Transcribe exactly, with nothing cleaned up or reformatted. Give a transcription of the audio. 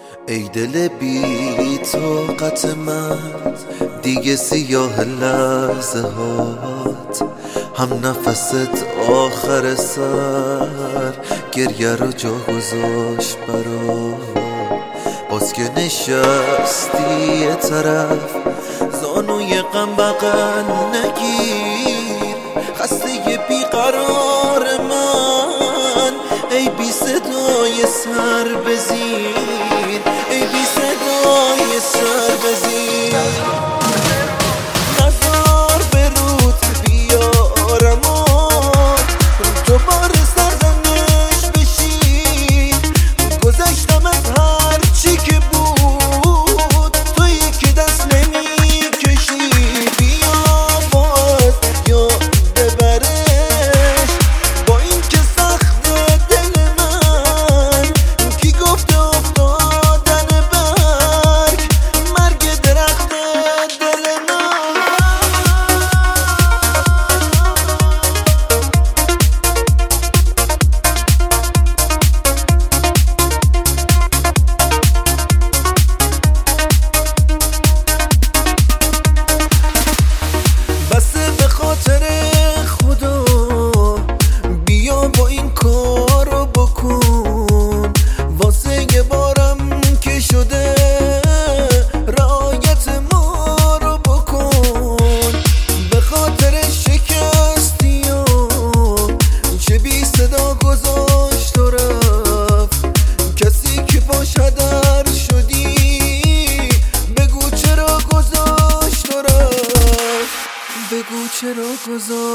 ای دل بی طاقت من، دیگه سیاه لحظه هات، هم نفست آخر سر گریه رو جا گذاشت برات. باز که نشستی یه طرف، زانوی غم بغل نگیر، خسته بیقرار من، ای بی صدای سر بزیر، ای بی صدای سر بزیر. نظر به رود بیارم دوباره سرزنش بشی، گذشتم از هر چی که بود، تویی که دست نمی کشی. بیا باز یاد ببرش، با این که سخت دل من، کی گفته افتادن برگ مرگ درخت دل من. بسه به خاطر خدا، بیا با این کار رو بکن، واسه یه بارم که شده رعایت ما رو بکن. به خاطر شکستی و چه بی صدا گذاشت و رفت، کسی که باش هدر شدی، بگو چرا گذاشت و رفت، بگو چرا گذاشت